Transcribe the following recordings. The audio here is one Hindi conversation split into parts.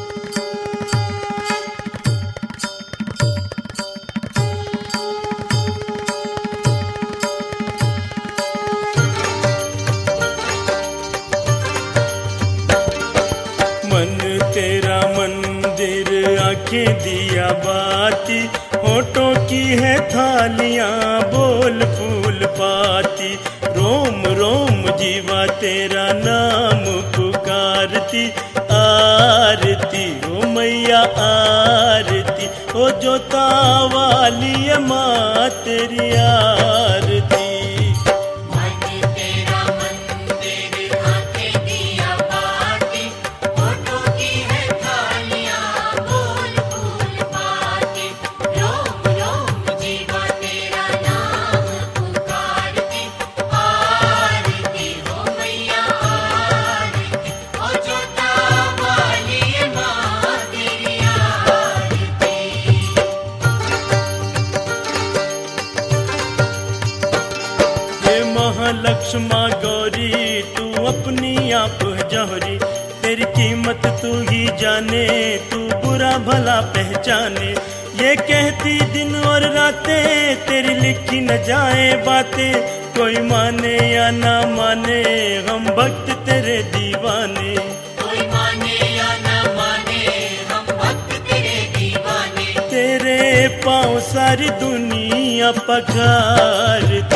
आंखें दिया बाती, होठों की है थालियां, बोल फूल पाती। रोम रोम जीवा तेरा नाम पुकारती, आरती ओ मैया आरती, ओ जोता वाली माँ तेरी आरती। लक्ष्मा गौरी तू अपनी आप जौहरी, तेरी कीमत तू ही जाने, तू बुरा भला पहचाने। ये कहती दिन और रातें तेरी लिखी न जाए बातें, कोई माने या ना माने हम भक्त तेरे दीवाने। कोई माने या ना माने हम भक्त तेरे दीवाने। तेरे पाँव सारी दुनिया पखारती।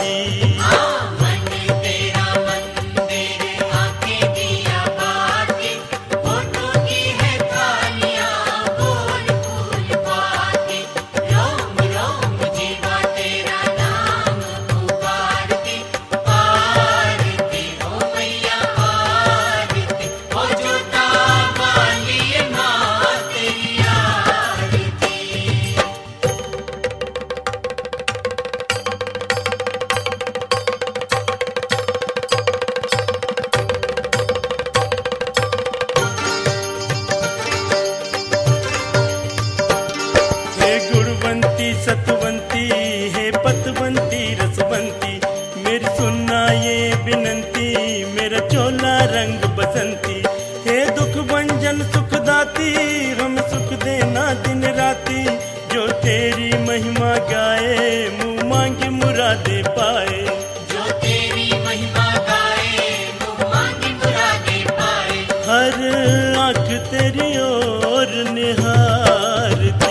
सतवंती है पतवंती रसवंती, मेरी सुनना ये विनंती, मेरा चोला रंग बसंती। हे दुख भंजन सुखदाती, हम सुख देना दिन राती, जो तेरी महिमा गाए मुँह मांगी मुरादे पाए। जो तेरी महिमा गाए मुँह मांगी मुरादे पाए। हर आँख तेरी ओर निहारती।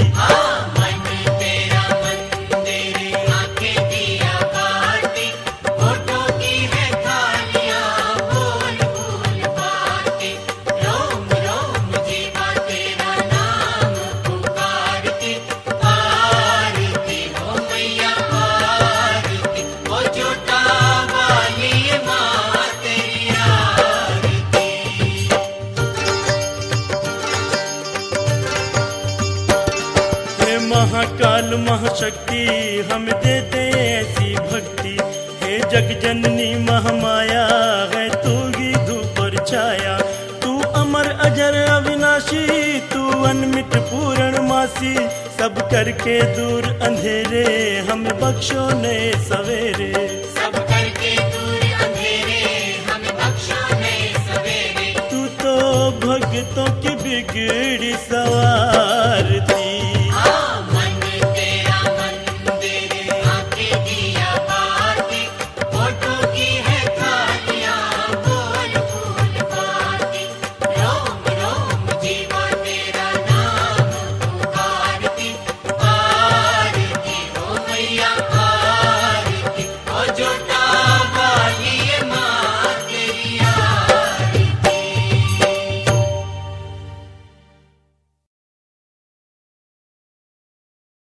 महाकाल महाशक्ति हमें दे दे ऐसी भक्ति, हे जग जननी महामाया है तू ही धूप और छाया। तू अमर अजर अविनाशी, तू अनमित पूर्णमासी, सब करके दूर अंधेरे हमें बख्शो नए सवेरे। सब करके दूर अंधेरे हमें बख्शो नए सवेरे। तू तो भक्तों की बिगड़ी सवार